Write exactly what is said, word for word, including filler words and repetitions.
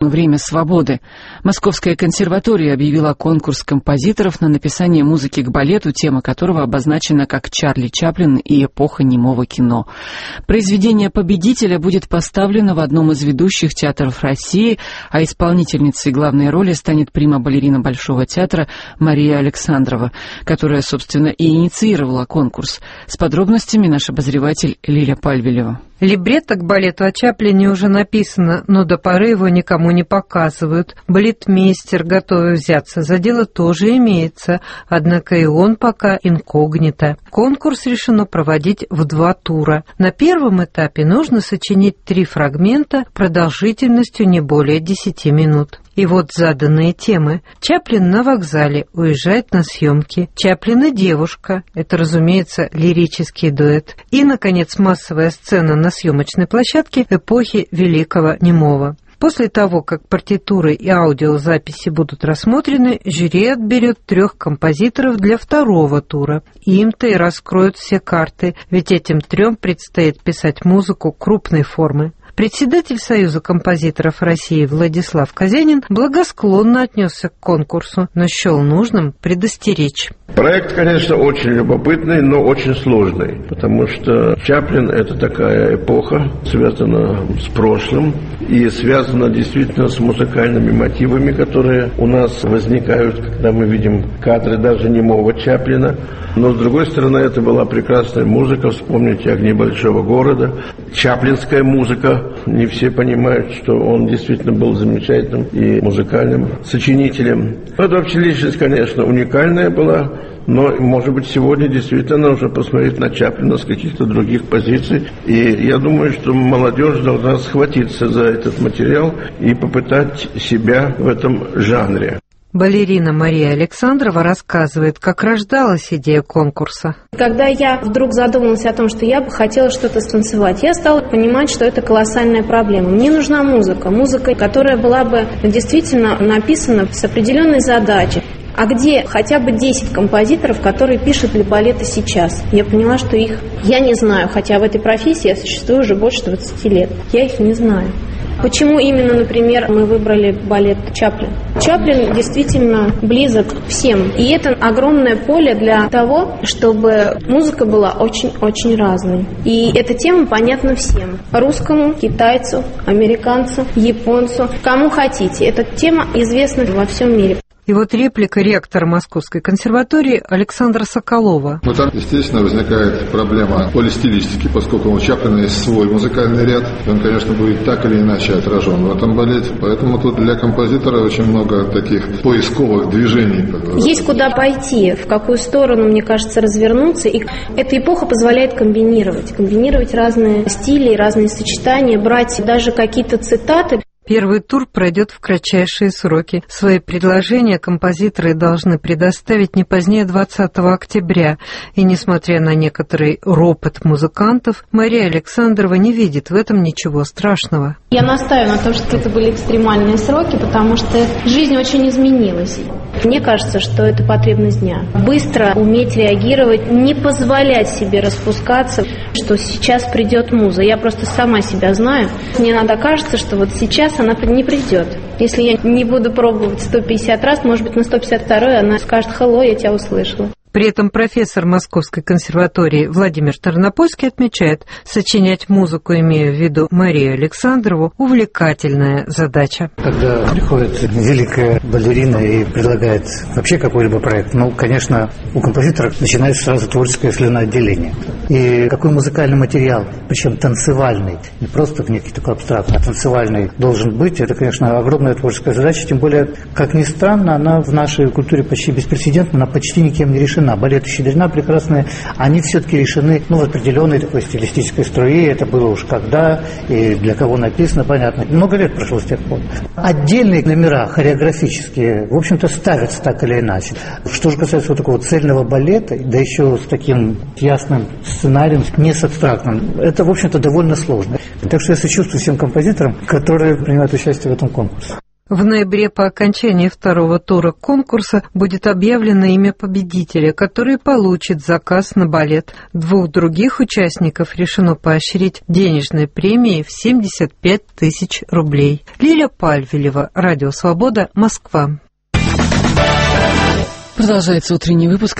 «Время свободы». Московская консерватория объявила конкурс композиторов на написание музыки к балету, тема которого обозначена как «Чарли Чаплин и эпоха немого кино». Произведение победителя будет поставлено в одном из ведущих театров России, а исполнительницей главной роли станет прима-балерина Большого театра Мария Александрова, которая, собственно, и инициировала конкурс. С подробностями наш обозреватель Лиля Пальвелева. Либретто к балету о Чаплине уже написано, но до поры его никому не показывают. Балетмейстер, готовый взяться за дело, тоже имеется, однако и он пока инкогнито. Конкурс решено проводить в два тура. На первом этапе нужно сочинить три фрагмента продолжительностью не более десяти минут. И вот заданные темы. Чаплин на вокзале, уезжает на съемки. Чаплин и девушка, это, разумеется, лирический дуэт. И, наконец, массовая сцена на съемочной площадке эпохи Великого Немого. После того, как партитуры и аудиозаписи будут рассмотрены, жюри отберет трех композиторов для второго тура. Им-то и раскроют все карты, ведь этим трем предстоит писать музыку крупной формы. Председатель Союза композиторов России Владислав Казянин благосклонно отнесся к конкурсу, но счел нужным предостеречь. Проект, конечно, очень любопытный, но очень сложный, потому что Чаплин – это такая эпоха, связана с прошлым и связана действительно с музыкальными мотивами, которые у нас возникают, когда мы видим кадры даже немого Чаплина. Но, с другой стороны, это была прекрасная музыка. Вспомните «Огни большого города». Чаплинская музыка. Не все понимают, что он действительно был замечательным и музыкальным сочинителем. Это вообще личность, конечно, уникальная была. Но, может быть, сегодня действительно нужно посмотреть на Чаплина с каких-то других позиций. И я думаю, что молодежь должна схватиться за этот материал и попытать себя в этом жанре. Балерина Мария Александрова рассказывает, как рождалась идея конкурса. Когда я вдруг задумалась о том, что я бы хотела что-то станцевать, я стала понимать, что это колоссальная проблема. Мне нужна музыка, музыка, которая была бы действительно написана с определенной задачей. А где хотя бы десять композиторов, которые пишут для балета сейчас? Я поняла, что их я не знаю, хотя в этой профессии я существую уже больше двадцати лет. Я их не знаю. Почему именно, например, мы выбрали балет Чаплин? Чаплин действительно близок всем. И это огромное поле для того, чтобы музыка была очень-очень разной. И эта тема понятна всем. Русскому, китайцу, американцу, японцу, кому хотите. Эта тема известна во всем мире. И вот реплика ректора Московской консерватории Александра Соколова. Ну, там, естественно, возникает проблема полистилистики, поскольку у Чаплина есть свой музыкальный ряд, и он, конечно, будет так или иначе отражен в этом балете. Поэтому тут для композитора очень много таких поисковых движений. Есть куда пойти, в какую сторону, мне кажется, развернуться. И эта эпоха позволяет комбинировать. Комбинировать разные стили, разные сочетания, брать даже какие-то цитаты. Первый тур пройдет в кратчайшие сроки. Свои предложения композиторы должны предоставить не позднее двадцатого октября. И, несмотря на некоторый ропот музыкантов, Мария Александрова не видит в этом ничего страшного. Я настаиваю на том, что это были экстремальные сроки, потому что жизнь очень изменилась. Мне кажется, что это потребность дня. Быстро уметь реагировать, не позволять себе распускаться, что сейчас придет муза. Я просто сама себя знаю. Мне иногда кажется, что вот сейчас она не придет. Если я не буду пробовать сто пятьдесят раз, может быть, на сто пятьдесят второй она скажет: «Hello, я тебя услышала». При этом профессор Московской консерватории Владимир Тарнопольский отмечает, сочинять музыку, имея в виду Марию Александрову, увлекательная задача. Когда приходит великая балерина и предлагает вообще какой-либо проект, ну, конечно, у композитора начинается сразу творческое слюноотделение. И какой музыкальный материал, причем танцевальный, не просто некий такой абстрактный, а танцевальный должен быть, это, конечно, огромная творческая задача, тем более, как ни странно, она в нашей культуре почти беспрецедентна, она почти никем не решена. Балеты «Щедрина» прекрасные, они все-таки решены ну, в определенной такой стилистической струе. Это было уж когда и для кого написано, понятно. Много лет прошло с тех пор. Отдельные номера хореографические, в общем-то, ставятся так или иначе. Что же касается вот такого цельного балета, да еще с таким ясным сценарием, не с абстрактным, это, в общем-то, довольно сложно. Так что я сочувствую всем композиторам, которые принимают участие в этом конкурсе. В ноябре по окончании второго тура конкурса будет объявлено имя победителя, который получит заказ на балет. Двух других участников решено поощрить денежной премией в семьдесят пять тысяч рублей. Лиля Пальвелева, Радио Свобода, Москва. Продолжается утренний выпуск.